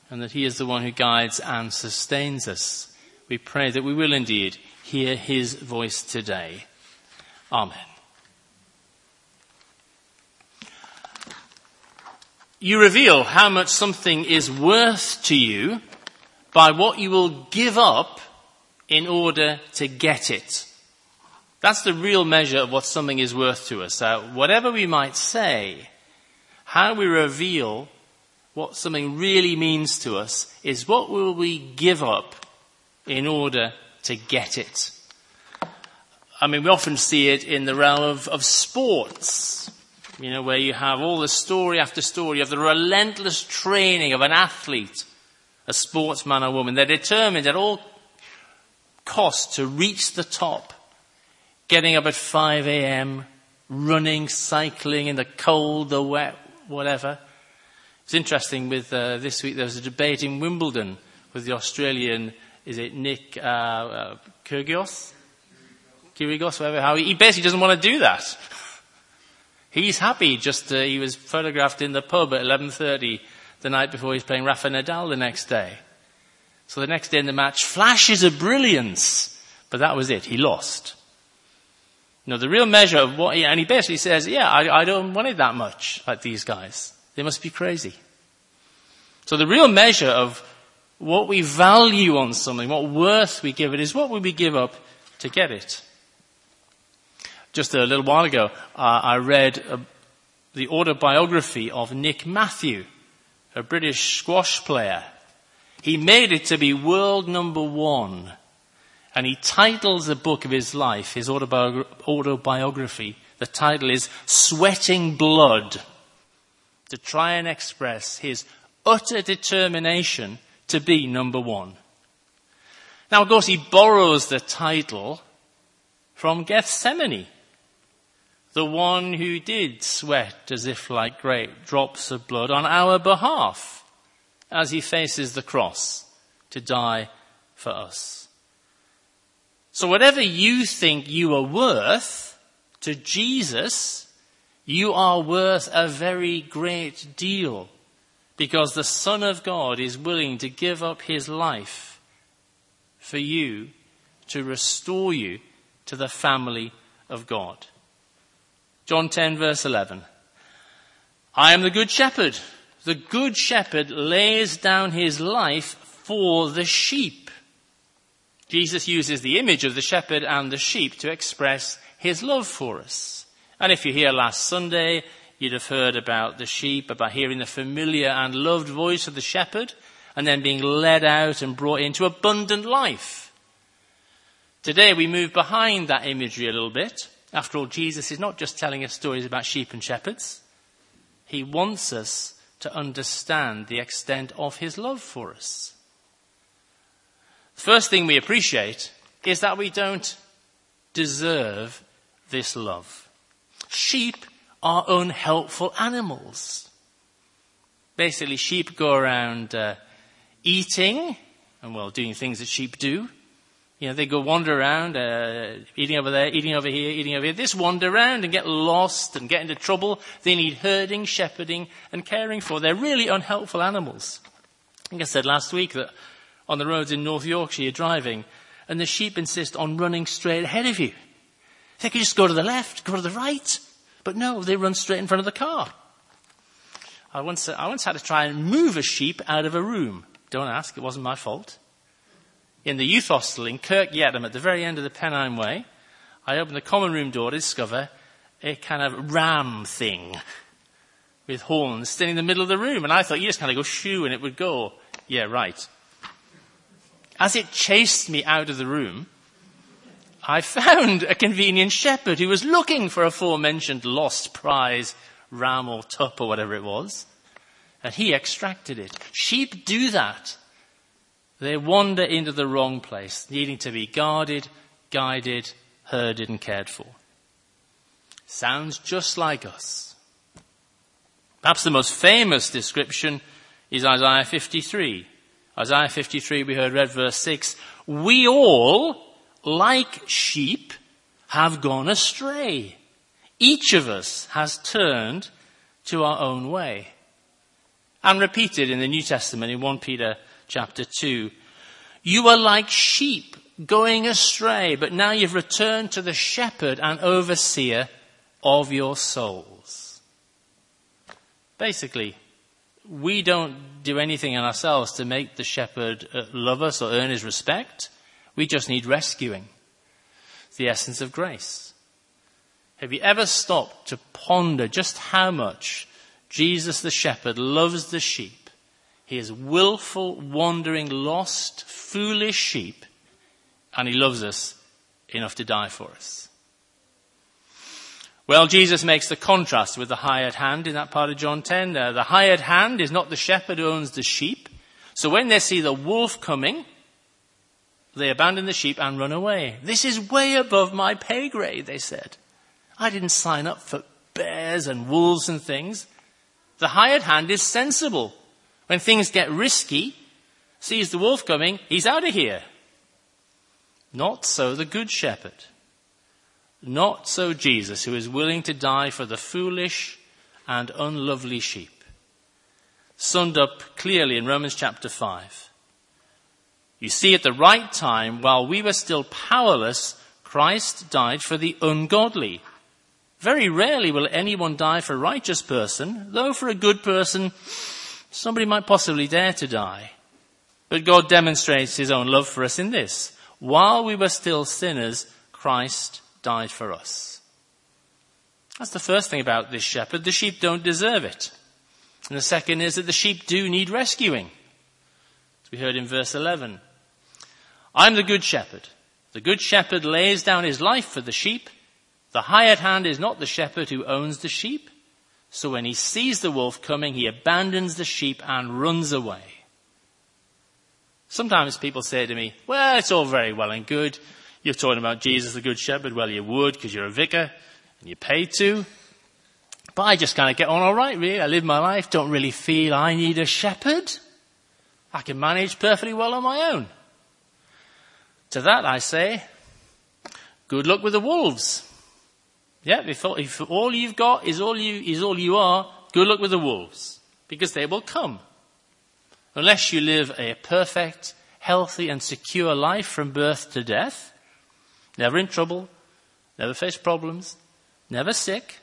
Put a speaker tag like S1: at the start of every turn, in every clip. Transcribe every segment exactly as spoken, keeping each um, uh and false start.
S1: and that he is the one who guides and sustains us. We pray that we will indeed hear his voice today. Amen. You reveal how much something is worth to you by what you will give up in order to get it. That's the real measure of what something is worth to us. Uh, whatever we might say, how we reveal what something really means to us is what will we give up in order to get it. I mean, we often see it in the realm of, of sports, you know, where you have all the story after story of the relentless training of an athlete, a sportsman or woman. They're determined at all costs to reach the top, getting up at five a.m., running, cycling in the cold, the wet, whatever. It's interesting with uh, this week there was a debate in Wimbledon with the Australian, is it Nick uh, uh, Kyrgios? Kyrgios, whatever. How he, he basically doesn't want to do that. He's happy just, uh, he was photographed in the pub at eleven thirty the night before he's playing Rafa Nadal the next day. So the next day in the match, flashes of brilliance. But that was it. He lost. You know, the real measure of what he, and he basically says, yeah, I, I don't want it that much like these guys. They must be crazy. So the real measure of what we value on something, what worth we give it, is what would we give up to get it. Just a little while ago, uh, I read uh, the autobiography of Nick Matthew, a British squash player. He made it to be world number one. And he titles the book of his life, his autobi- autobiography, the title is Sweating Blood, to try and express his utter determination to be number one. Now, of course, he borrows the title from Gethsemane, the one who did sweat as if like great drops of blood on our behalf as he faces the cross to die for us. So whatever you think you are worth to Jesus, you are worth a very great deal, because the Son of God is willing to give up his life for you to restore you to the family of God. John ten verse eleven. I am the good shepherd. The good shepherd lays down his life for the sheep. Jesus uses the image of the shepherd and the sheep to express his love for us. And if you're here last Sunday, you'd have heard about the sheep, about hearing the familiar and loved voice of the shepherd, and then being led out and brought into abundant life. Today we move behind that imagery a little bit. After all, Jesus is not just telling us stories about sheep and shepherds. He wants us to understand the extent of his love for us. The first thing we appreciate is that we don't deserve this love. Sheep are unhelpful animals. Basically, sheep go around uh, eating, and well, doing things that sheep do. You know, they go wander around, uh, eating over there, eating over here, eating over here. They just wander around and get lost and get into trouble. They need herding, shepherding, and caring for. They're really unhelpful animals. I think I said last week that on the roads in North Yorkshire you're driving, and the sheep insist on running straight ahead of you. They could just go to the left, go to the right. But no, they run straight in front of the car. I once, I once had to try and move a sheep out of a room. Don't ask, it wasn't my fault. In the youth hostel in Kirk Yettam at the very end of the Pennine Way, I opened the common room door to discover a kind of ram thing with horns standing in the middle of the room. And I thought, you just kind of go shoo and it would go. Yeah, right. As it chased me out of the room, I found a convenient shepherd who was looking for aforementioned lost prize, ram or tup or whatever it was. And he extracted it. Sheep do that. They wander into the wrong place, needing to be guarded, guided, herded and cared for. Sounds just like us. Perhaps the most famous description is Isaiah fifty-three. Isaiah fifty-three, we heard read verse six. We all, like sheep, have gone astray. Each of us has turned to our own way. And repeated in the New Testament in First Peter chapter two. You are like sheep going astray, but now you've returned to the shepherd and overseer of your souls. Basically, we don't do anything in ourselves to make the shepherd love us or earn his respect. We just need rescuing. It's the essence of grace. Have you ever stopped to ponder just how much Jesus the shepherd loves the sheep? He is willful, wandering, lost, foolish sheep, and he loves us enough to die for us. Well, Jesus makes the contrast with the hired hand in that part of John ten. Uh, the hired hand is not the shepherd who owns the sheep. So when they see the wolf coming, they abandon the sheep and run away. This is way above my pay grade, they said. I didn't sign up for bears and wolves and things. The hired hand is sensible. When things get risky, sees the wolf coming, he's out of here. Not so the good shepherd. Not so Jesus, who is willing to die for the foolish and unlovely sheep. Summed up clearly in Romans chapter five. You see, at the right time, while we were still powerless, Christ died for the ungodly. Very rarely will anyone die for a righteous person, though for a good person, somebody might possibly dare to die. But God demonstrates his own love for us in this. While we were still sinners, Christ died for us. That's the first thing about this shepherd. The sheep don't deserve it. And the second is that the sheep do need rescuing. As we heard in verse eleven. I'm the good shepherd. The good shepherd lays down his life for the sheep. The hired hand is not the shepherd who owns the sheep. So when he sees the wolf coming, he abandons the sheep and runs away. Sometimes people say to me, well, it's all very well and good. You're talking about Jesus, the good shepherd. Well, you would because you're a vicar and you're paid to. But I just kind of get on all right, really. I live my life, don't really feel I need a shepherd. I can manage perfectly well on my own. To that I say, good luck with the wolves. Yeah, if, if all you've got is all you is all you are, good luck with the wolves, because they will come. Unless you live a perfect, healthy and secure life from birth to death, never in trouble, never face problems, never sick,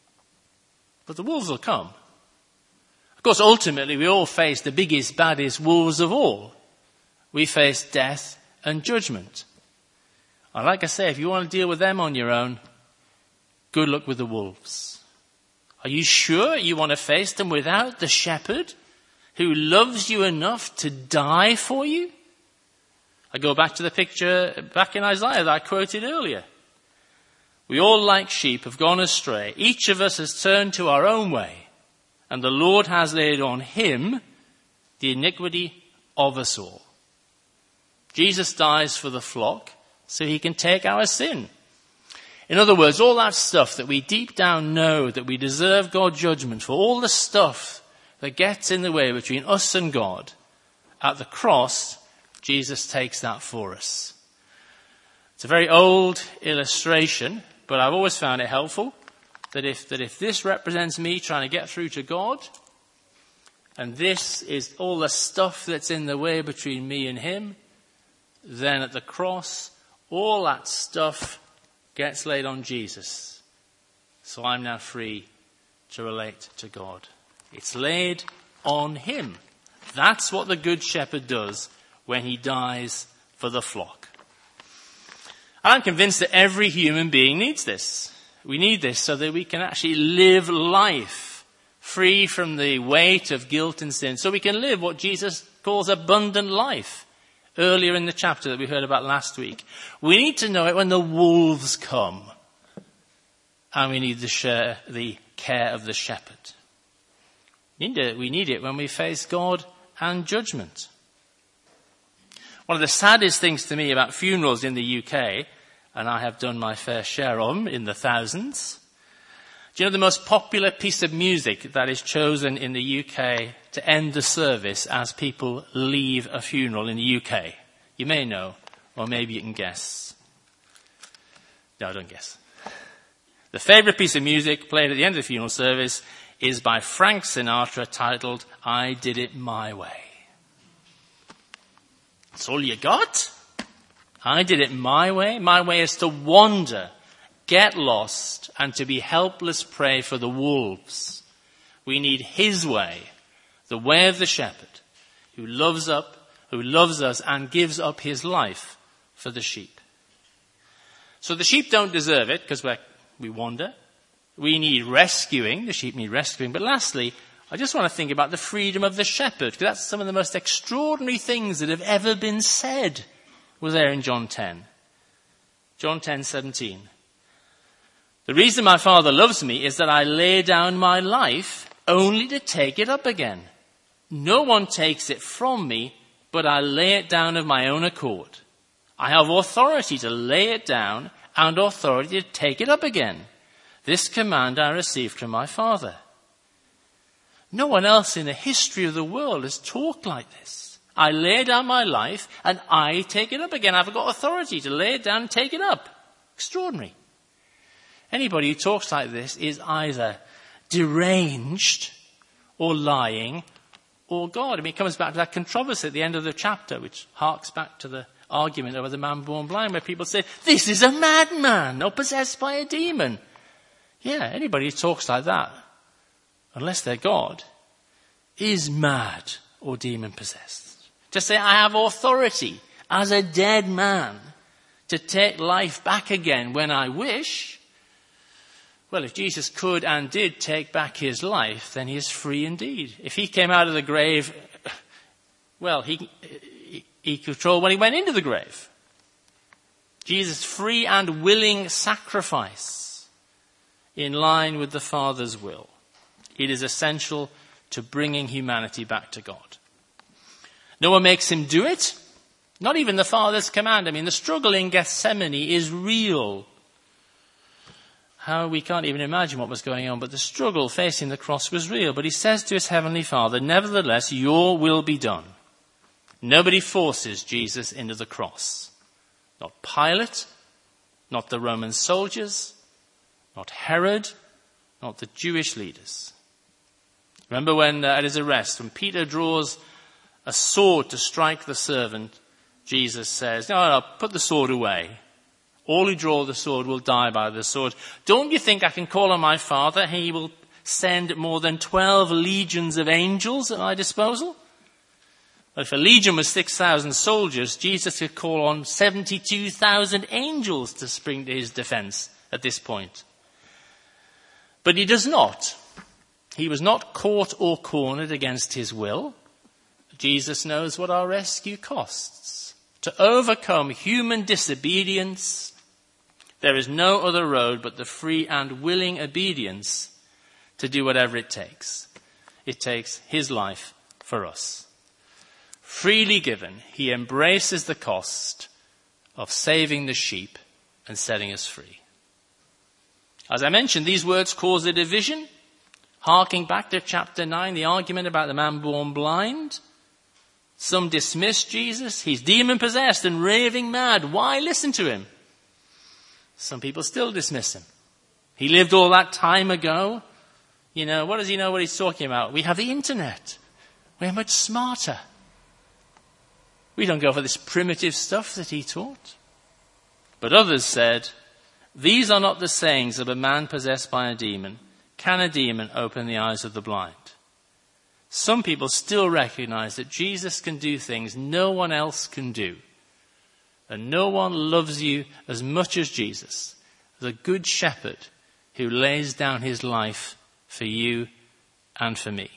S1: but the wolves will come. Of course, ultimately, we all face the biggest, baddest wolves of all. We face death and judgment. And like I say, if you want to deal with them on your own, good luck with the wolves. Are you sure you want to face them without the shepherd who loves you enough to die for you? I go back to the picture back in Isaiah that I quoted earlier. We all, like sheep, have gone astray. Each of us has turned to our own way, and the Lord has laid on him the iniquity of us all. Jesus dies for the flock so he can take our sin. In other words, all that stuff that we deep down know that we deserve God's judgment for, all the stuff that gets in the way between us and God, at the cross, Jesus takes that for us. It's a very old illustration, but I've always found it helpful that if, that if this represents me trying to get through to God, and this is all the stuff that's in the way between me and him, then at the cross, all that stuff gets laid on Jesus. So I'm now free to relate to God. It's laid on him. That's what the good shepherd does when he dies for the flock. And I'm convinced that every human being needs this. We need this so that we can actually live life free from the weight of guilt and sin. So we can live what Jesus calls abundant life. Earlier in the chapter that we heard about last week. We need to know it when the wolves come. And we need to share the care of the shepherd. We need it, we need it when we face God and judgment. One of the saddest things to me about funerals in the U K, and I have done my fair share of them in the thousands. Do you know the most popular piece of music that is chosen in the U K to end the service as people leave a funeral in the U K? You may know, or maybe you can guess. No, don't guess. The favourite piece of music played at the end of the funeral service is by Frank Sinatra, titled, I Did It My Way. That's all you got? I did it my way. My way is to wander, get lost, and to be helpless prey for the wolves. We need his way, the way of the shepherd, who loves up, who loves us and gives up his life for the sheep. So the sheep don't deserve it because we we wander. We need rescuing. The sheep need rescuing. But lastly, I just want to think about the freedom of the shepherd, because that's some of the most extraordinary things that have ever been said was there in John ten. John ten seventeen. The reason my Father loves me is that I lay down my life only to take it up again. No one takes it from me, but I lay it down of my own accord. I have authority to lay it down and authority to take it up again. This command I received from my Father. No one else in the history of the world has talked like this. I lay down my life and I take it up again. I've got authority to lay it down and take it up. Extraordinary. Anybody who talks like this is either deranged or lying or God. I mean, it comes back to that controversy at the end of the chapter, which harks back to the argument over the man born blind, where people say, this is a madman or possessed by a demon. Yeah, anybody who talks like that, unless they're God, is mad or demon possessed. To say, I have authority as a dead man to take life back again when I wish. Well, if Jesus could and did take back his life, then he is free indeed. If he came out of the grave, well, he, he, he controlled when he went into the grave. Jesus' free and willing sacrifice in line with the Father's will. It is essential to bringing humanity back to God. No one makes him do it. Not even the Father's command. I mean, the struggle in Gethsemane is real. How we can't even imagine what was going on, but the struggle facing the cross was real. But he says to his heavenly Father, nevertheless, your will be done. Nobody forces Jesus into the cross. Not Pilate, not the Roman soldiers, not Herod, not the Jewish leaders. Remember when uh, at his arrest, when Peter draws a sword to strike the servant, Jesus says, no, no, put the sword away. All who draw the sword will die by the sword. Don't you think I can call on my Father? He will send more than twelve legions of angels at my disposal. But if a legion was six thousand soldiers, Jesus could call on seventy-two thousand angels to spring to his defense at this point. But he does not. He was not caught or cornered against his will. Jesus knows what our rescue costs. To overcome human disobedience, there is no other road but the free and willing obedience to do whatever it takes. It takes his life for us. Freely given, he embraces the cost of saving the sheep and setting us free. As I mentioned, these words cause a division. Harking back to chapter nine, the argument about the man born blind. Some dismiss Jesus. He's demon-possessed and raving mad. Why listen to him? Some people still dismiss him. He lived all that time ago. You know, what does he know what he's talking about? We have the internet. We're much smarter. We don't go for this primitive stuff that he taught. But others said, these are not the sayings of a man possessed by a demon. Can a demon open the eyes of the blind? Some people still recognize that Jesus can do things no one else can do. And no one loves you as much as Jesus, the good shepherd who lays down his life for you and for me.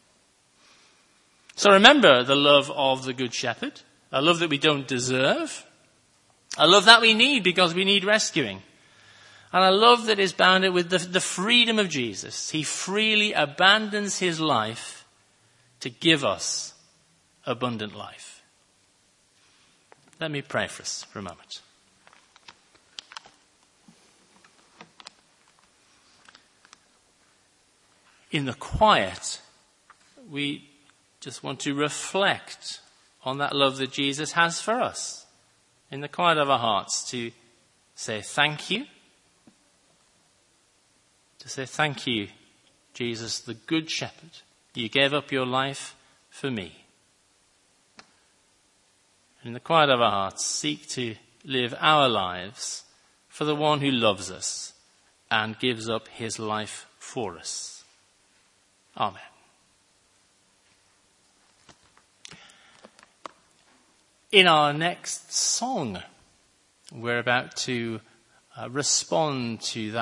S1: So remember the love of the good shepherd, a love that we don't deserve, a love that we need because we need rescuing. And a love that is bounded with the, the freedom of Jesus. He freely abandons his life to give us abundant life. Let me pray for us for a moment. In the quiet, we just want to reflect on that love that Jesus has for us. In the quiet of our hearts, to say thank you. To say thank you, Jesus, the Good Shepherd, you gave up your life for me. In the quiet of our hearts, seek to live our lives for the one who loves us and gives up his life for us. Amen. In our next song, we're about to uh, respond to that